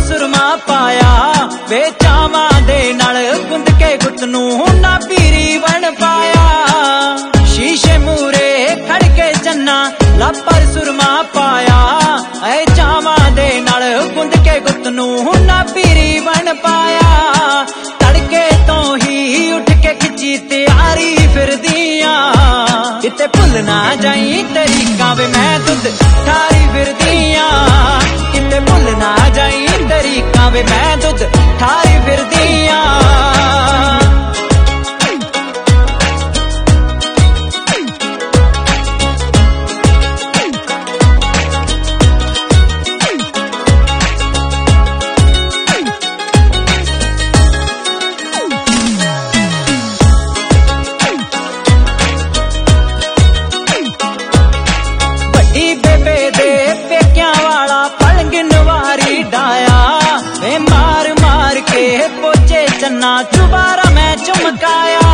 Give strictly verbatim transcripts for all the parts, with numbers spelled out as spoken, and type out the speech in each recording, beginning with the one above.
सुरमा पाया वे चावां दे नाल गुंद के गुट नूं ना पीरी बन पाया शीशे मूरे खड़ के चन्ना लापर सुरमा पाया ऐ चावां दे नाल गुंद के गुट नूं ना पीरी बन पाया तड़के तो ही उठ के खिची तैयारी फिरदियां किते भुल ना जाई तरीका वे मैं दुध ठारी फिरदियां किते भुल ना जाई तरीका वे मैं दुध ठारी फिरदियां चन्ना चुबारा मैं चमकाया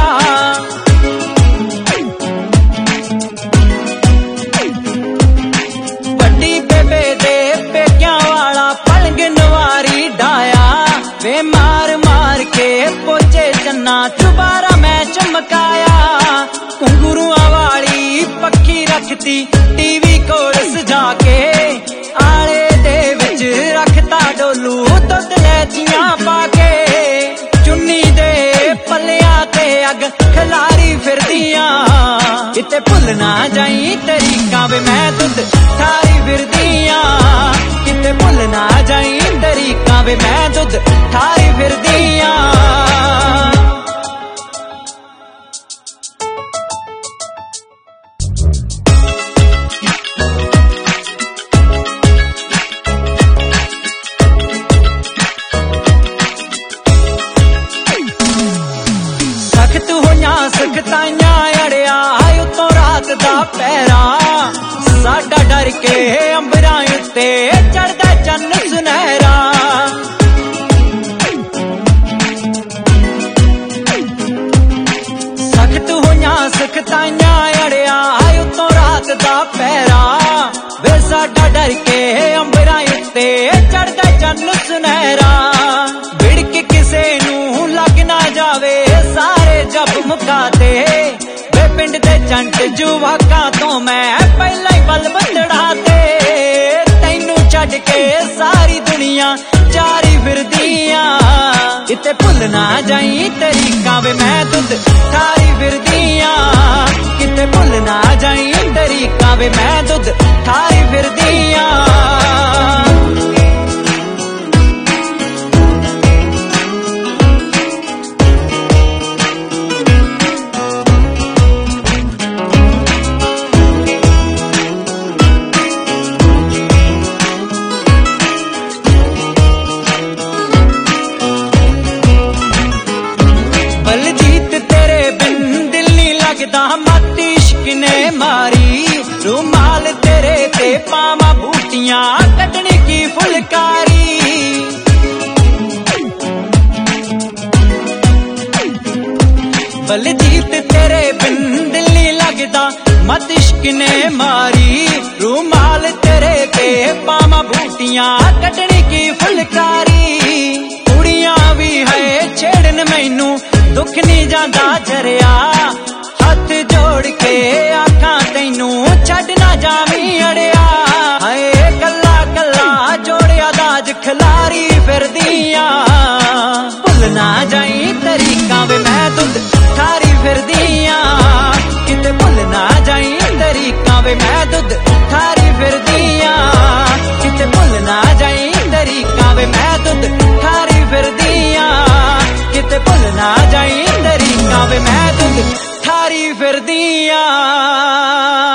बड़ी बेबे दे पेक्या वाला पलंग नवारी डाया वे मार मार के पोचे चन्ना चुबारा मैं चमकाया घुंगरूआं वाली पक्की रखती टीवी कोल सजा के आले दे विच रखता डोलू दुध लैचियां पाके चुन्नी दे पलिया ते अग खिलारी फिरदियां किते भुल ना जाई तरीका वे मैं दुध ठारी फिरदियां किते भुल ना जाई तरीका वे मैं दुध ठारी फिरदियां सखताइयां अड़िया उतों रात दा पैरा साडा डर के अंबरां उत्ते चढ़दा चन्न सुनहरा सख्त होइयां सखताइयां अड़िया उतों रात दा पैरा वे साडा डर के अंबरां उत्ते चढ़दा चन्न सुनहरा विड़क किसे नूं लग ना जावे सारे जब मुकाते वे पिंड दे जंट जुवाकां तो मैं पहला ही बल बदड़ाते तैनू छड्ड के सारी दुनिया चारी फिरदियां किते भुल ना जाई तरीका वे मैं दुध ठारी फिरदियां किते भुल ना जाई तरीका वे मैं दुध ठारी फिरदियां मत इश्क ने मारी रूमाल तेरे ते पावा बूटियां कटने की फुलकारी बलजीत तेरे बिन दिल नहीं लगदा मत इश्क ने मारी रूमाल तेरे ते पावा बूटियां कटने की फुलकारी कुड़ियां भी है छेड़न मैनू दुख नहीं जांदा जरिया हथ जोड़ के आखां तैनू छड्ड ना जावी अड़िया हाय कल्ला कल्ला जोड़िया दाज खिलारी फिरदियां भुल ना जाई तरीका वे मैं दुध ठारी फिरदियां किते भुल ना जाई तरीका वे मैं दुध ठारी फिरदियां किते भुल ना जाई तरीका वे मैं दुध ठारी फिरदियां किते भुल ना जाई तरीका वे मैं दुध ठारी फिरदियां।